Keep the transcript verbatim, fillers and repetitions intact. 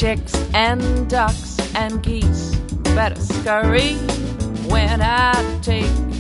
chicks and ducks and geese better scurry when I take